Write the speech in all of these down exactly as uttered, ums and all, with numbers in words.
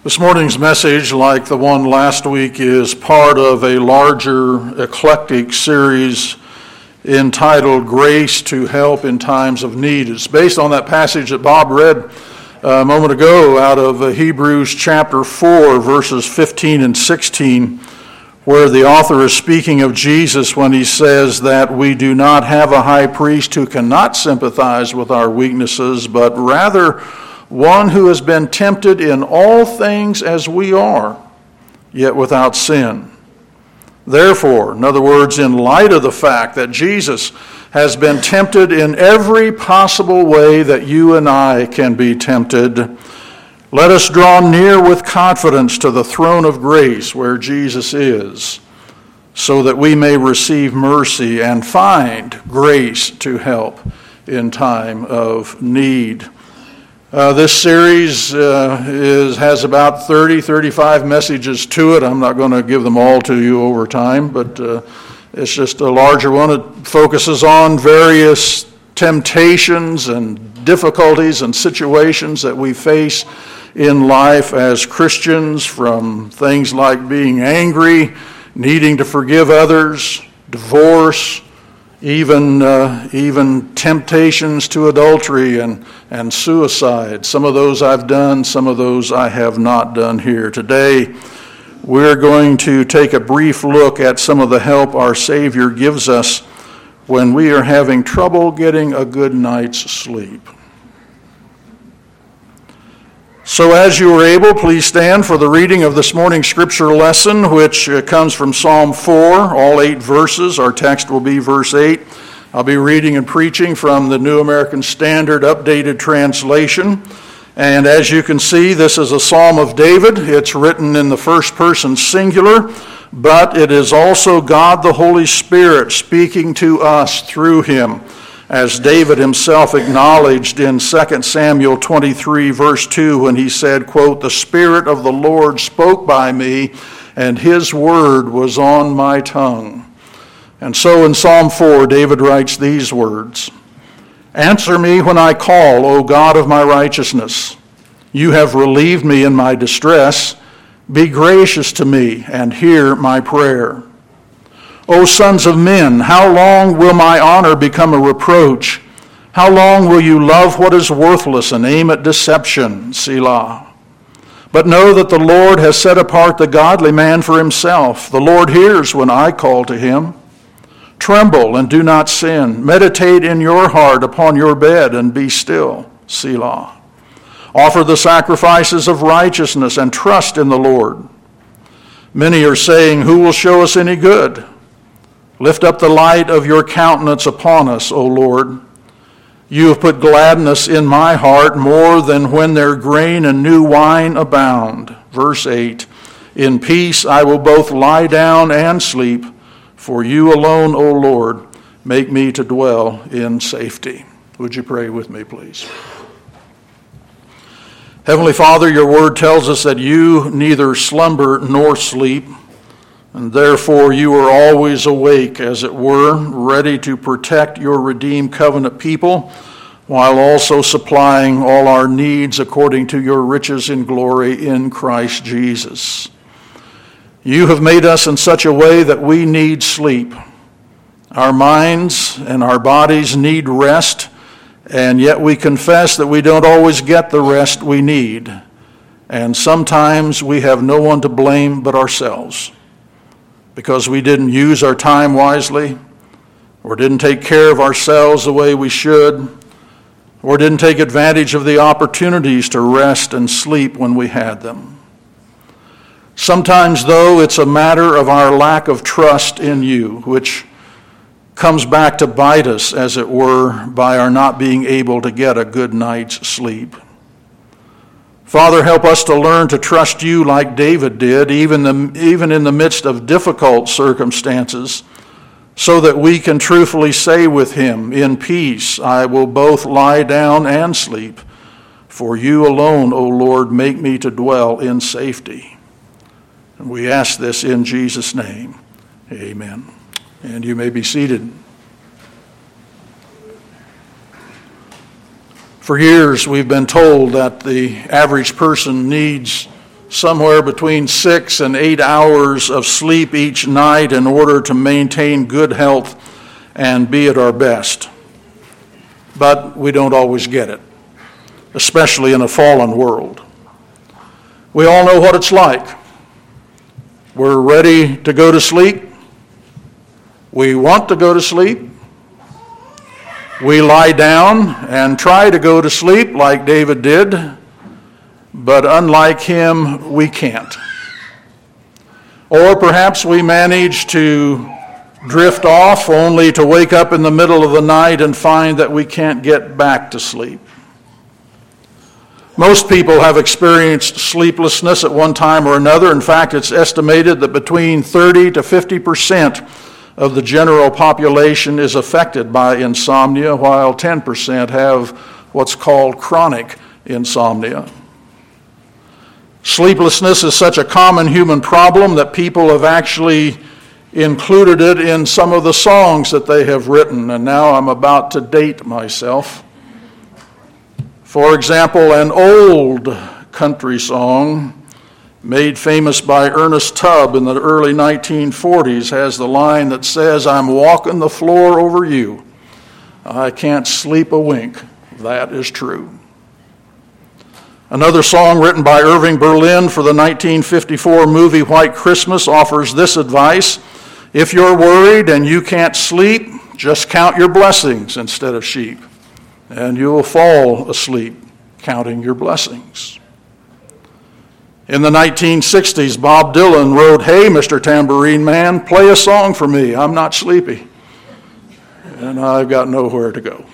This morning's message, like the one last week, is part of a larger eclectic series entitled Grace to Help in Times of Need. It's based on that passage that Bob read a moment ago out of Hebrews chapter four, verses fifteen and sixteen, where the author is speaking of Jesus when he says that we do not have a high priest who cannot sympathize with our weaknesses, but rather one who has been tempted in all things as we are, yet without sin. Therefore, in other words, in light of the fact that Jesus has been tempted in every possible way that you and I can be tempted, let us draw near with confidence to the throne of grace where Jesus is, so that we may receive mercy and find grace to help in time of need. Uh, this series uh, is has about thirty, thirty-five messages to it. I'm not going to give them all to you over time, but uh, it's just a larger one. It focuses on various temptations and difficulties and situations that we face in life as Christians, from things like being angry, needing to forgive others, divorce, even uh, even temptations to adultery and, and suicide. Some of those I've done, some of those I have not done here. Today, we're going to take a brief look at some of the help our Savior gives us when we are having trouble getting a good night's sleep. So as you are able, please stand for the reading of this morning's scripture lesson, which uh, comes from Psalm four, all eight verses. Our text will be verse eight. I'll be reading and preaching from the New American Standard Updated Translation. And as you can see, this is a Psalm of David. It's written in the first person singular, but it is also God the Holy Spirit speaking to us through him, as David himself acknowledged in Second Samuel twenty-three, verse two, when he said, quote, "The Spirit of the Lord spoke by me, and his word was on my tongue." And so in Psalm four, David writes these words, "Answer me when I call, O God of my righteousness. You have relieved me in my distress. Be gracious to me and hear my prayer. O sons of men, how long will my honor become a reproach? How long will you love what is worthless and aim at deception? Selah. But know that the Lord has set apart the godly man for himself. The Lord hears when I call to him. Tremble and do not sin. Meditate in your heart upon your bed and be still. Selah. Offer the sacrifices of righteousness and trust in the Lord. Many are saying, who will show us any good? Lift up the light of your countenance upon us, O Lord. You have put gladness in my heart more than when their grain and new wine abound. Verse eight, in peace I will both lie down and sleep, for you alone, O Lord, make me to dwell in safety. Would you pray with me, please? Heavenly Father, your word tells us that you neither slumber nor sleep, and therefore you are always awake, as it were, ready to protect your redeemed covenant people, while also supplying all our needs according to your riches in glory in Christ Jesus. You have made us in such a way that we need sleep. Our minds and our bodies need rest, and yet we confess that we don't always get the rest we need. And sometimes we have no one to blame but ourselves, because we didn't use our time wisely, or didn't take care of ourselves the way we should, or didn't take advantage of the opportunities to rest and sleep when we had them. Sometimes, though, it's a matter of our lack of trust in you, which comes back to bite us, as it were, by our not being able to get a good night's sleep. Father, help us to learn to trust you like David did, even, the, even in the midst of difficult circumstances, so that we can truthfully say with him, in peace I will both lie down and sleep, for you alone, O Lord, make me to dwell in safety. And we ask this in Jesus' name. Amen. And you may be seated. For years, we've been told that the average person needs somewhere between six and eight hours of sleep each night in order to maintain good health and be at our best. But we don't always get it, especially in a fallen world. We all know what it's like. We're ready to go to sleep. We want to go to sleep. We lie down and try to go to sleep like David did, but unlike him, we can't. Or perhaps we manage to drift off only to wake up in the middle of the night and find that we can't get back to sleep. Most people have experienced sleeplessness at one time or another. In fact, it's estimated that between thirty to fifty percent of the general population is affected by insomnia, while ten percent have what's called chronic insomnia. Sleeplessness is such a common human problem that people have actually included it in some of the songs that they have written, and now I'm about to date myself. For example, an old country song made famous by Ernest Tubb in the early nineteen forties has the line that says, "I'm walking the floor over you. I can't sleep a wink. That is true." Another song written by Irving Berlin for the nineteen fifty-four movie White Christmas offers this advice: if you're worried and you can't sleep, just count your blessings instead of sheep, and you will fall asleep counting your blessings. In the nineteen sixties, Bob Dylan wrote, "Hey, Mister Tambourine Man, play a song for me. I'm not sleepy, and I've got nowhere to go."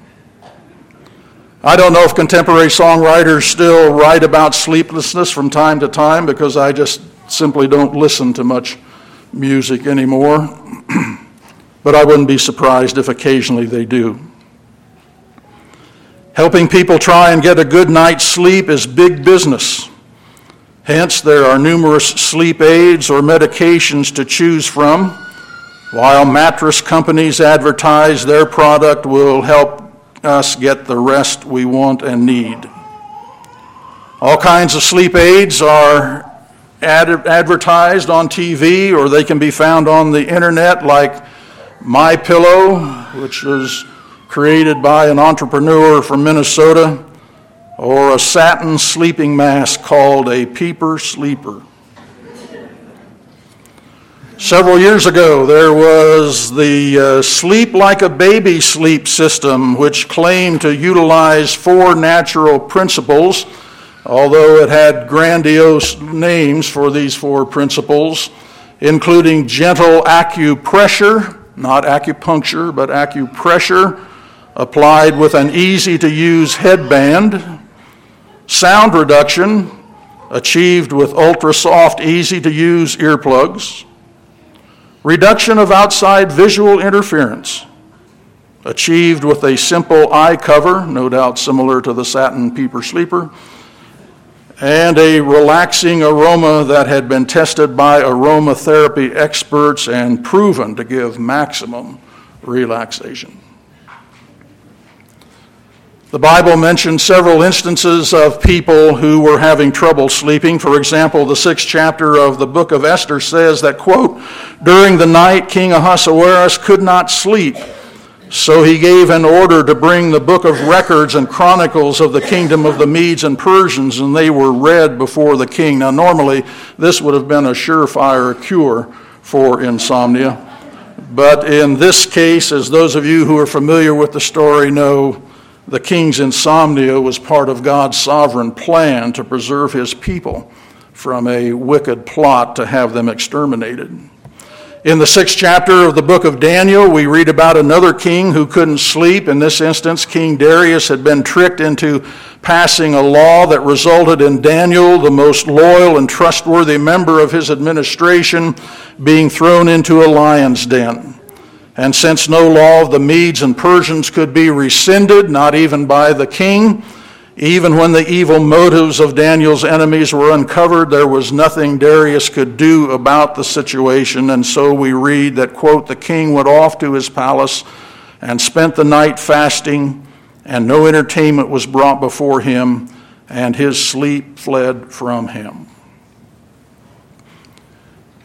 I don't know if contemporary songwriters still write about sleeplessness from time to time, because I just simply don't listen to much music anymore, but I wouldn't be surprised if occasionally they do. Helping people try and get a good night's sleep is big business. Hence, there are numerous sleep aids or medications to choose from, while mattress companies advertise their product will help us get the rest we want and need. All kinds of sleep aids are ad- advertised on T V, or they can be found on the internet, like MyPillow, which was created by an entrepreneur from Minnesota, or a satin sleeping mask called a Peeper Sleeper. Several years ago, there was the uh, Sleep Like a Baby sleep system, which claimed to utilize four natural principles, although it had grandiose names for these four principles, including gentle acupressure, not acupuncture, but acupressure, applied with an easy-to-use headband, sound reduction, achieved with ultra-soft, easy-to-use earplugs, reduction of outside visual interference, achieved with a simple eye cover, no doubt similar to the satin Peeper Sleeper, and a relaxing aroma that had been tested by aromatherapy experts and proven to give maximum relaxation. The Bible mentions several instances of people who were having trouble sleeping. For example, the sixth chapter of the book of Esther says that, quote, "During the night King Ahasuerus could not sleep, so he gave an order to bring the book of records and chronicles of the kingdom of the Medes and Persians, and they were read before the king." Now, normally, this would have been a surefire cure for insomnia. But in this case, as those of you who are familiar with the story know, the king's insomnia was part of God's sovereign plan to preserve his people from a wicked plot to have them exterminated. In the sixth chapter of the book of Daniel, we read about another king who couldn't sleep. In this instance, King Darius had been tricked into passing a law that resulted in Daniel, the most loyal and trustworthy member of his administration, being thrown into a lion's den. And since no law of the Medes and Persians could be rescinded, not even by the king, even when the evil motives of Daniel's enemies were uncovered, there was nothing Darius could do about the situation. And so we read that, quote, "The king went off to his palace and spent the night fasting, and no entertainment was brought before him, and his sleep fled from him."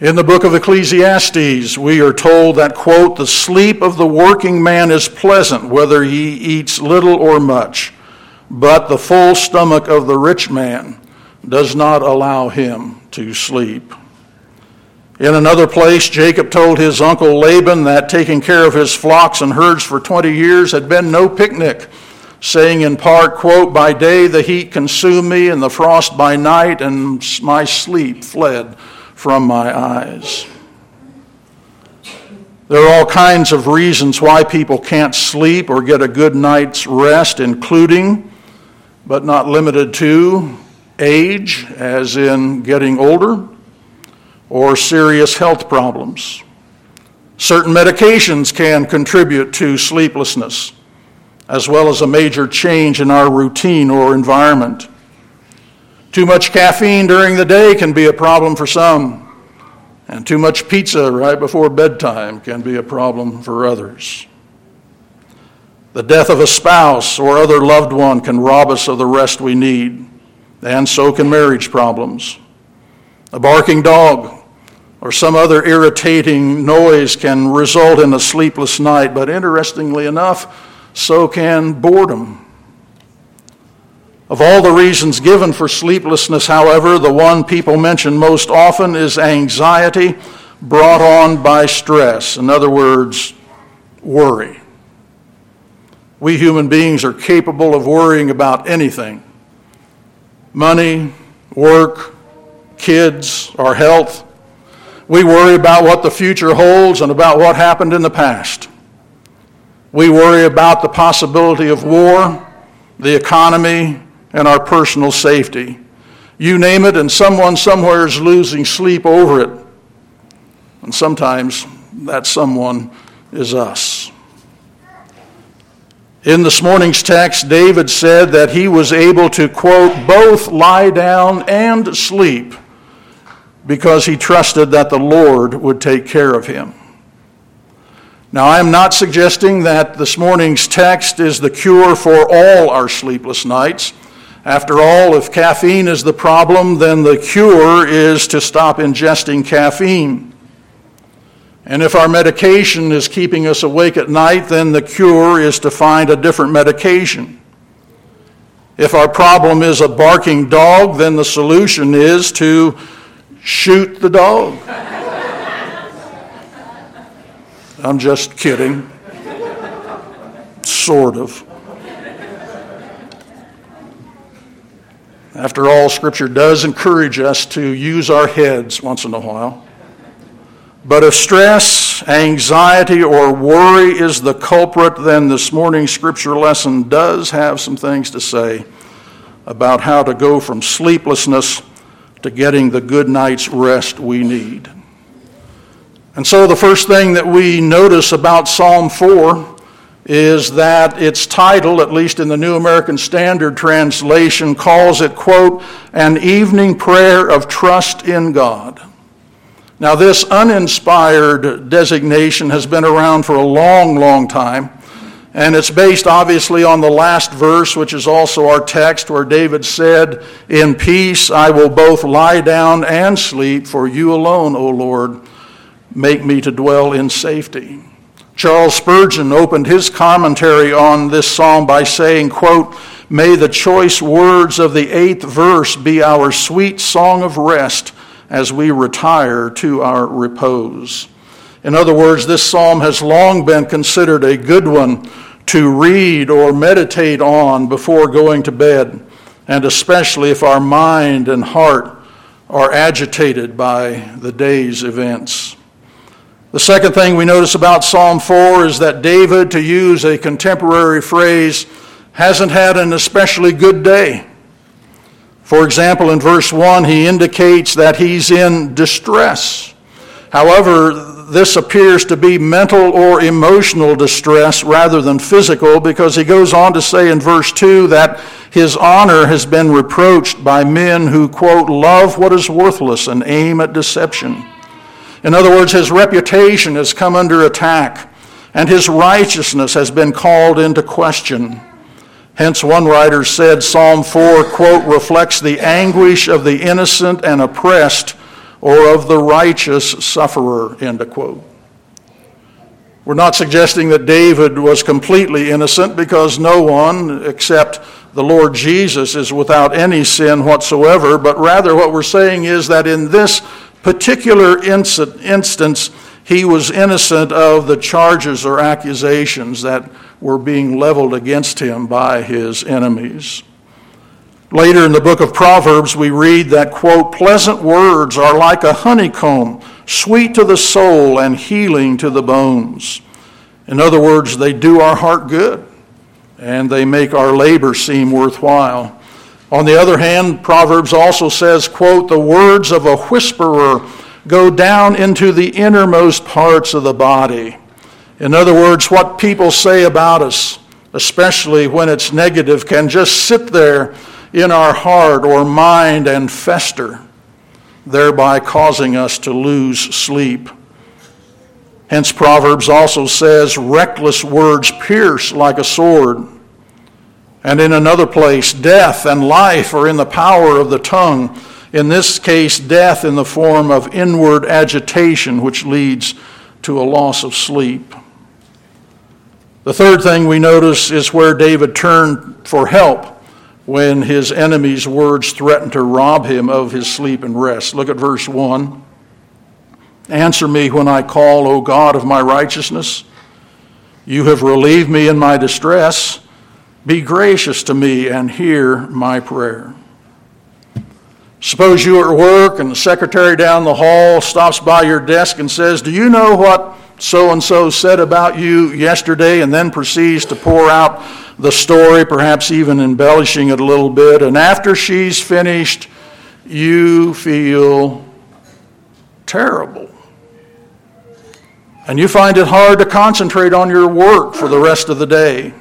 In the book of Ecclesiastes, we are told that, quote, "The sleep of the working man is pleasant, whether he eats little or much, but the full stomach of the rich man does not allow him to sleep." In another place, Jacob told his uncle Laban that taking care of his flocks and herds for twenty years had been no picnic, saying in part, quote, "By day the heat consumed me, and the frost by night, and my sleep fled from my eyes." There are all kinds of reasons why people can't sleep or get a good night's rest, including, but not limited to, age, as in getting older, or serious health problems. Certain medications can contribute to sleeplessness, as well as a major change in our routine or environment. Too much caffeine during the day can be a problem for some, and too much pizza right before bedtime can be a problem for others. The death of a spouse or other loved one can rob us of the rest we need, and so can marriage problems. A barking dog or some other irritating noise can result in a sleepless night, but interestingly enough, so can boredom. Of all the reasons given for sleeplessness, however, the one people mention most often is anxiety brought on by stress. In other words, worry. We human beings are capable of worrying about anything: money, work, kids, our health. We worry about what the future holds and about what happened in the past. We worry about the possibility of war, the economy, and our personal safety. You name it, and someone somewhere is losing sleep over it. And sometimes that someone is us. In this morning's text, David said that he was able to, quote, "both lie down and sleep," because he trusted that the Lord would take care of him. Now, I am not suggesting that this morning's text is the cure for all our sleepless nights. After all, if caffeine is the problem, then the cure is to stop ingesting caffeine. And if our medication is keeping us awake at night, then the cure is to find a different medication. If our problem is a barking dog, then the solution is to shoot the dog. I'm just kidding. Sort of. After all, Scripture does encourage us to use our heads once in a while. But if stress, anxiety, or worry is the culprit, then this morning's Scripture lesson does have some things to say about how to go from sleeplessness to getting the good night's rest we need. And so the first thing that we notice about Psalm four is that its title, at least in the New American Standard Translation, calls it, quote, "an evening prayer of trust in God." Now, this uninspired designation has been around for a long, long time, and it's based obviously on the last verse, which is also our text, where David said, "In peace I will both lie down and sleep, for you alone, O Lord, make me to dwell in safety." Charles Spurgeon opened his commentary on this psalm by saying, quote, "May the choice words of the eighth verse be our sweet song of rest as we retire to our repose." In other words, this psalm has long been considered a good one to read or meditate on before going to bed, and especially if our mind and heart are agitated by the day's events. The second thing we notice about Psalm four is that David, to use a contemporary phrase, hasn't had an especially good day. For example, in verse one, he indicates that he's in distress. However, this appears to be mental or emotional distress rather than physical, because he goes on to say in verse two that his honor has been reproached by men who, quote, "love what is worthless and aim at deception." In other words, his reputation has come under attack, and his righteousness has been called into question. Hence, one writer said Psalm four, quote, "reflects the anguish of the innocent and oppressed or of the righteous sufferer, end of quote. We're not suggesting that David was completely innocent, because no one except the Lord Jesus is without any sin whatsoever, but rather what we're saying is that in this particular instance, he was innocent of the charges or accusations that were being leveled against him by his enemies. Later in the book of Proverbs, we read that, quote, "Pleasant words are like a honeycomb, sweet to the soul and healing to the bones." In other words, they do our heart good, and they make our labor seem worthwhile. On the other hand, Proverbs also says, quote, "The words of a whisperer go down into the innermost parts of the body." In other words, what people say about us, especially when it's negative, can just sit there in our heart or mind and fester, thereby causing us to lose sleep. Hence, Proverbs also says, "Reckless words pierce like a sword." And in another place, "Death and life are in the power of the tongue." In this case, death in the form of inward agitation, which leads to a loss of sleep. The third thing we notice is where David turned for help when his enemies' words threatened to rob him of his sleep and rest. Look at verse one. "Answer me when I call, O God of my righteousness. You have relieved me in my distress. Be gracious to me and hear my prayer." Suppose you are at work and the secretary down the hall stops by your desk and says, "Do you know what so-and-so said about you yesterday?" and then proceeds to pour out the story, perhaps even embellishing it a little bit. And after she's finished, you feel terrible. And you find it hard to concentrate on your work for the rest of the day.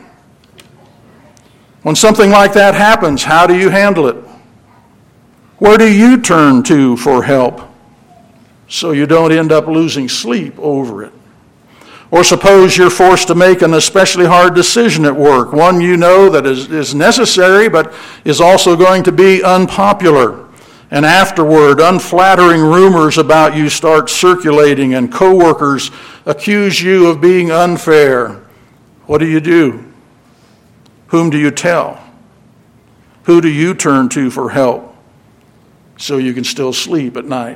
When something like that happens, how do you handle it? Where do you turn to for help so you don't end up losing sleep over it? Or suppose you're forced to make an especially hard decision at work, one you know that is, is necessary but is also going to be unpopular. And afterward, unflattering rumors about you start circulating and coworkers accuse you of being unfair. What do you do? Whom do you tell? Who do you turn to for help so you can still sleep at night?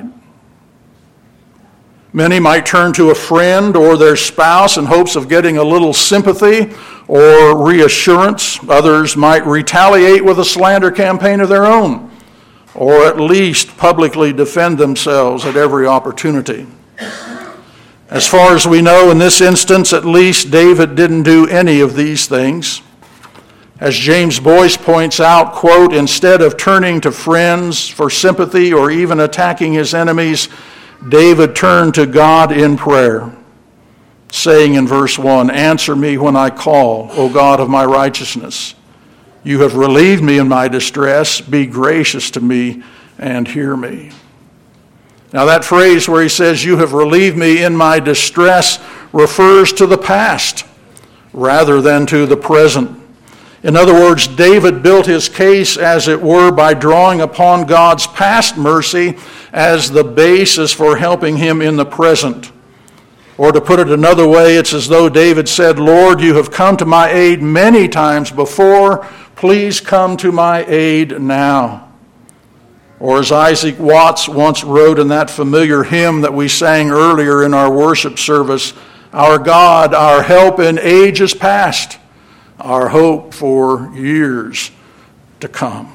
Many might turn to a friend or their spouse in hopes of getting a little sympathy or reassurance. Others might retaliate with a slander campaign of their own, or at least publicly defend themselves at every opportunity. As far as we know, in this instance, at least, David didn't do any of these things. As James Boyce points out, quote, "Instead of turning to friends for sympathy or even attacking his enemies, David turned to God in prayer, saying in verse one, 'Answer me when I call, O God of my righteousness. You have relieved me in my distress. Be gracious to me and hear me.'" Now that phrase where he says, "You have relieved me in my distress," refers to the past rather than to the present. In other words, David built his case, as it were, by drawing upon God's past mercy as the basis for helping him in the present. Or to put it another way, it's as though David said, "Lord, you have come to my aid many times before. Please come to my aid now." Or as Isaac Watts once wrote in that familiar hymn that we sang earlier in our worship service, "Our God, our help in ages past, our hope for years to come."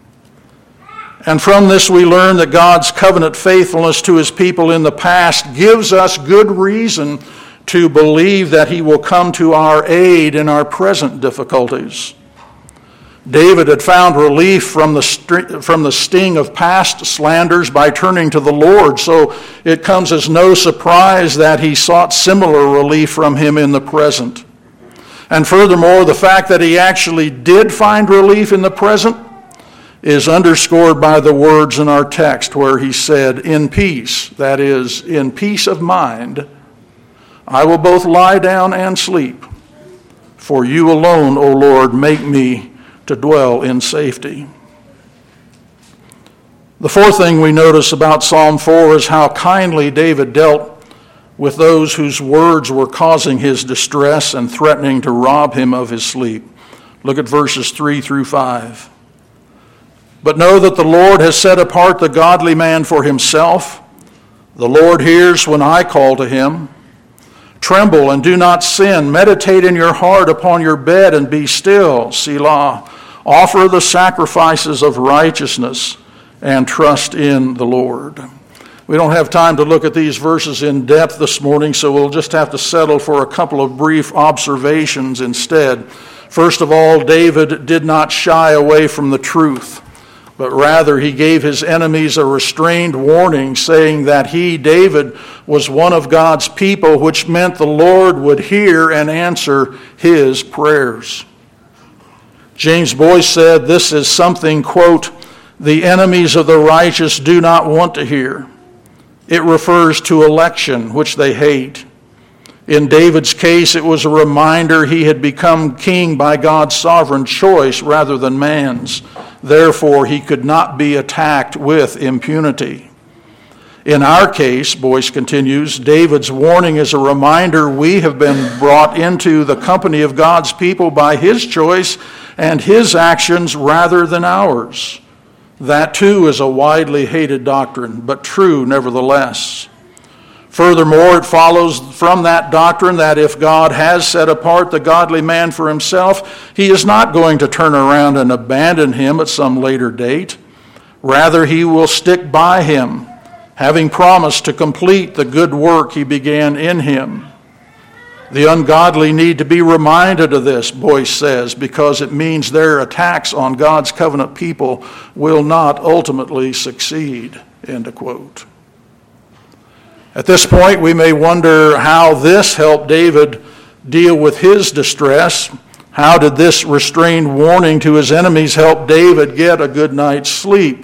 And from this we learn that God's covenant faithfulness to his people in the past gives us good reason to believe that he will come to our aid in our present difficulties. David had found relief from the, st- from the sting of past slanders by turning to the Lord, so it comes as no surprise that he sought similar relief from him in the present. And furthermore, the fact that he actually did find relief in the present is underscored by the words in our text where he said, "In peace," that is, in peace of mind, "I will both lie down and sleep. For you alone, O Lord, make me to dwell in safety." The fourth thing we notice about Psalm four is how kindly David dealt with those whose words were causing his distress and threatening to rob him of his sleep. Look at verses three through five. But know that the Lord has set apart the godly man for himself. The Lord hears when I call to him. Tremble and do not sin. Meditate in your heart upon your bed and be still. Selah. Offer the sacrifices of righteousness and trust in the Lord. We don't have time to look at these verses in depth this morning, so we'll just have to settle for a couple of brief observations instead. First of all, David did not shy away from the truth, but rather he gave his enemies a restrained warning, saying that he, David, was one of God's people, which meant the Lord would hear and answer his prayers. James Boyce said this is something, quote, the enemies of the righteous do not want to hear. It refers to election, which they hate. In David's case, it was a reminder he had become king by God's sovereign choice rather than man's. Therefore, he could not be attacked with impunity. In our case, Boyce continues, David's warning is a reminder we have been brought into the company of God's people by his choice and his actions rather than ours. That too is a widely hated doctrine, but true nevertheless. Furthermore, it follows from that doctrine that if God has set apart the godly man for himself, he is not going to turn around and abandon him at some later date. Rather, he will stick by him, having promised to complete the good work he began in him. The ungodly need to be reminded of this, Boyce says, because it means their attacks on God's covenant people will not ultimately succeed, end of quote. At this point, we may wonder how this helped David deal with his distress. How did this restrained warning to his enemies help David get a good night's sleep?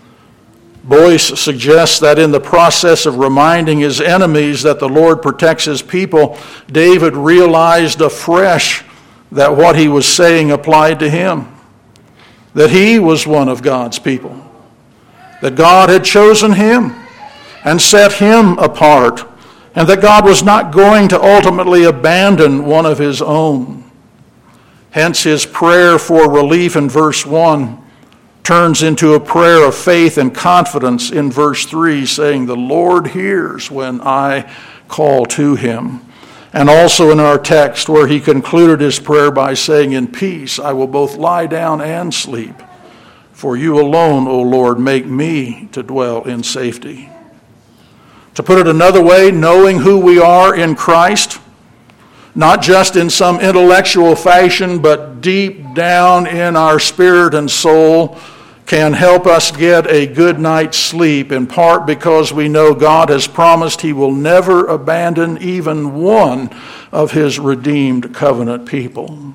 Boyce suggests that in the process of reminding his enemies that the Lord protects his people, David realized afresh that what he was saying applied to him, that he was one of God's people, that God had chosen him and set him apart, and that God was not going to ultimately abandon one of his own. Hence his prayer for relief in verse one turns into a prayer of faith and confidence in verse three, saying, the Lord hears when I call to him. And also in our text where he concluded his prayer by saying, in peace I will both lie down and sleep. For you alone, O Lord, make me to dwell in safety. To put it another way, knowing who we are in Christ, not just in some intellectual fashion, but deep down in our spirit and soul, can help us get a good night's sleep, in part because we know God has promised he will never abandon even one of his redeemed covenant people.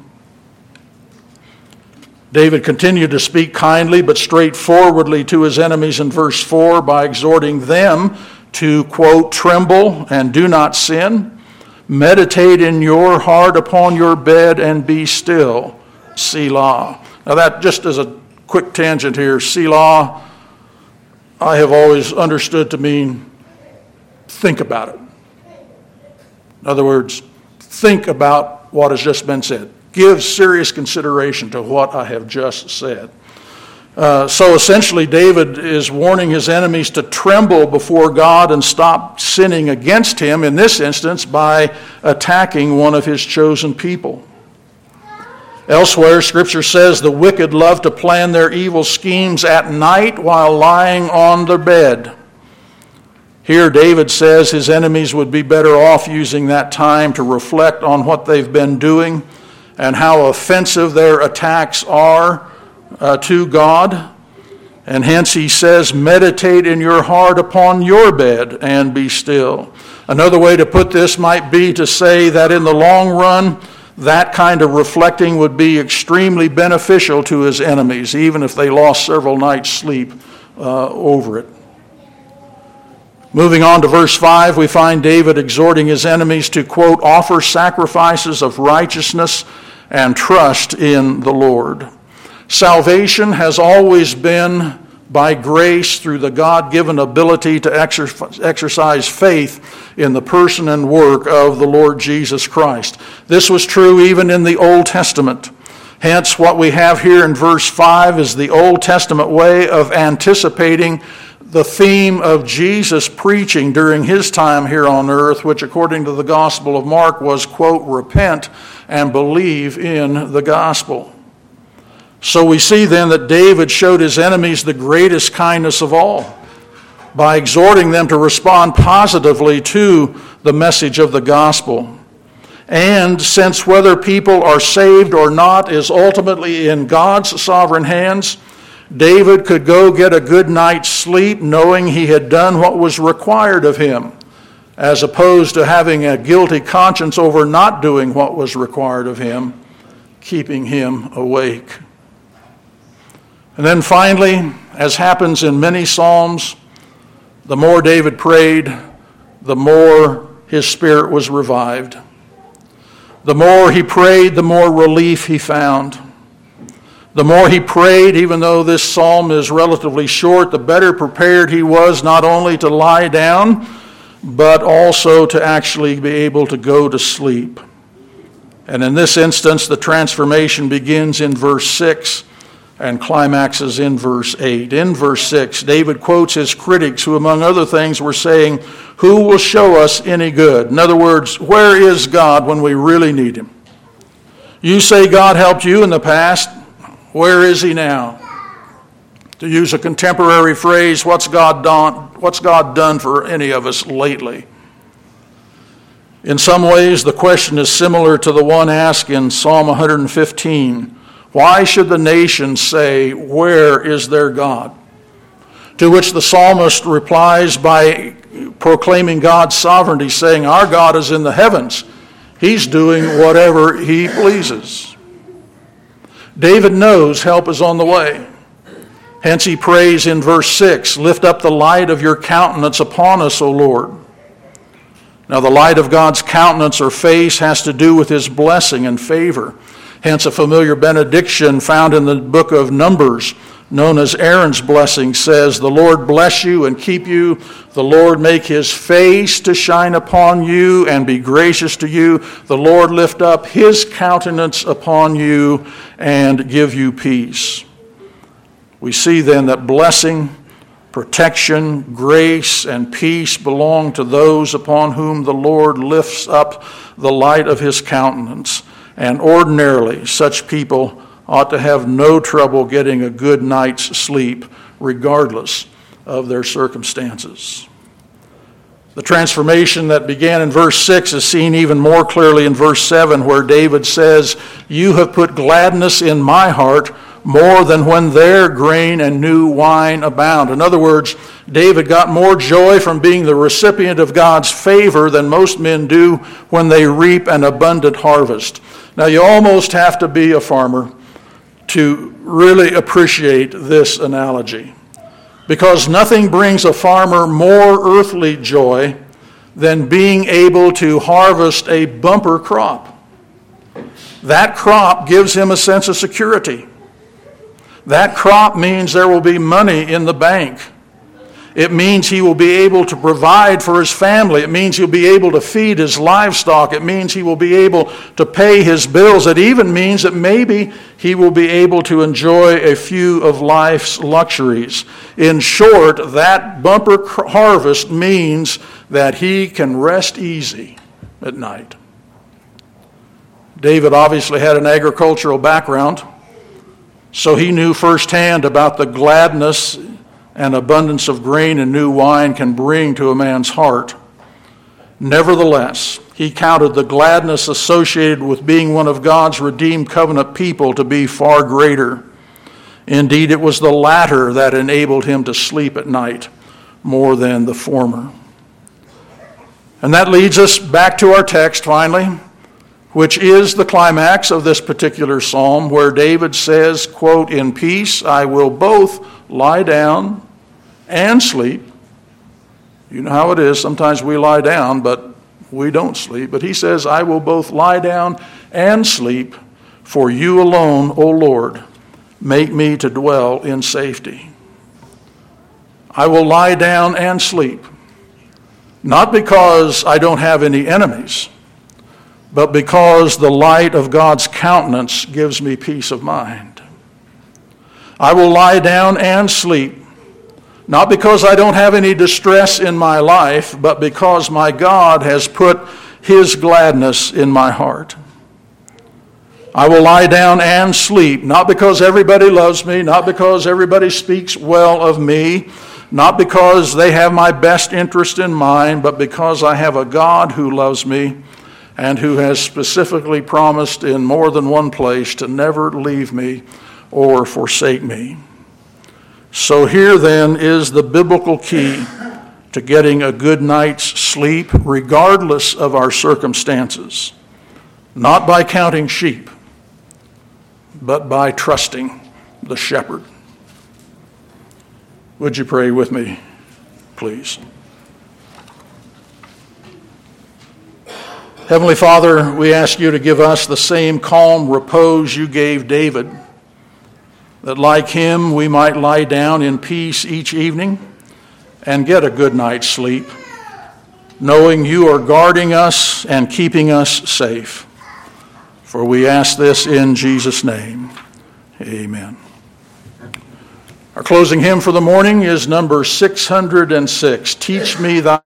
David continued to speak kindly but straightforwardly to his enemies in verse four by exhorting them to, quote, tremble and do not sin. Meditate in your heart upon your bed and be still. Selah. Now that just as a quick tangent here, Selah, I have always understood to mean think about it. In other words, think about what has just been said. Give serious consideration to what I have just said. Uh, so essentially, David is warning his enemies to tremble before God and stop sinning against him, in this instance, by attacking one of his chosen people. Elsewhere, Scripture says the wicked love to plan their evil schemes at night while lying on their bed. Here, David says his enemies would be better off using that time to reflect on what they've been doing and how offensive their attacks are uh, to God. And hence he says, meditate in your heart upon your bed and be still. Another way to put this might be to say that in the long run, that kind of reflecting would be extremely beneficial to his enemies, even if they lost several nights' sleep uh, over it. Moving on to verse five, we find David exhorting his enemies to, quote, offer sacrifices of righteousness and trust in the Lord. Salvation has always been by grace through the God-given ability to exercise faith in the person and work of the Lord Jesus Christ. This was true even in the Old Testament. Hence, what we have here in verse five is the Old Testament way of anticipating the theme of Jesus preaching during his time here on earth, which according to the Gospel of Mark was, quote, repent and believe in the gospel. So we see then that David showed his enemies the greatest kindness of all by exhorting them to respond positively to the message of the gospel. And since whether people are saved or not is ultimately in God's sovereign hands, David could go get a good night's sleep knowing he had done what was required of him, as opposed to having a guilty conscience over not doing what was required of him, keeping him awake. And then finally, as happens in many Psalms, the more David prayed, the more his spirit was revived. The more he prayed, the more relief he found. The more he prayed, even though this psalm is relatively short, the better prepared he was not only to lie down, but also to actually be able to go to sleep. And in this instance, the transformation begins in verse six and climaxes in verse eight. In verse six, David quotes his critics who, among other things, were saying, "Who will show us any good?" In other words, where is God when we really need him? You say God helped you in the past. Where is he now? To use a contemporary phrase, what's God done, what's God done for any of us lately? In some ways, the question is similar to the one asked in Psalm one hundred fifteen. Why should the nations say, where is their God? To which the psalmist replies by proclaiming God's sovereignty, saying, our God is in the heavens. He's doing whatever he pleases. David knows help is on the way. Hence he prays in verse six, lift up the light of your countenance upon us, O Lord. Now the light of God's countenance or face has to do with his blessing and favor. Hence a familiar benediction found in the book of Numbers, known as Aaron's blessing, says, the Lord bless you and keep you. The Lord make his face to shine upon you and be gracious to you. The Lord lift up his countenance upon you and give you peace. We see then that blessing, protection, grace, and peace belong to those upon whom the Lord lifts up the light of his countenance. And ordinarily, such people ought to have no trouble getting a good night's sleep, regardless of their circumstances. The transformation that began in verse six is seen even more clearly in verse seven, where David says, you have put gladness in my heart more than when their grain and new wine abound. In other words, David got more joy from being the recipient of God's favor than most men do when they reap an abundant harvest. Now, you almost have to be a farmer to really appreciate this analogy, because nothing brings a farmer more earthly joy than being able to harvest a bumper crop. That crop gives him a sense of security. That crop means there will be money in the bank. It means he will be able to provide for his family. It means he'll be able to feed his livestock. It means he will be able to pay his bills. It even means that maybe he will be able to enjoy a few of life's luxuries. In short, that bumper harvest means that he can rest easy at night. David obviously had an agricultural background, so he knew firsthand about the gladness and abundance of grain and new wine can bring to a man's heart. Nevertheless, he counted the gladness associated with being one of God's redeemed covenant people to be far greater. Indeed, it was the latter that enabled him to sleep at night more than the former. And that leads us back to our text finally, which is the climax of this particular psalm, where David says, quote, in peace I will both lie down and sleep. You know how it is. Sometimes we lie down, but we don't sleep. But he says, I will both lie down and sleep, for you alone, O Lord, make me to dwell in safety. I will lie down and sleep, not because I don't have any enemies, but because the light of God's countenance gives me peace of mind. I will lie down and sleep, not because I don't have any distress in my life, but because my God has put his gladness in my heart. I will lie down and sleep, not because everybody loves me, not because everybody speaks well of me, not because they have my best interest in mind, but because I have a God who loves me and who has specifically promised in more than one place to never leave me or forsake me. So here then is the biblical key to getting a good night's sleep regardless of our circumstances, not by counting sheep, but by trusting the shepherd. Would you pray with me, please? Heavenly Father, we ask you to give us the same calm repose you gave David, that like him we might lie down in peace each evening and get a good night's sleep, knowing you are guarding us and keeping us safe. For we ask this in Jesus' name. Amen. Our closing hymn for the morning is number six hundred six, Teach Me Thy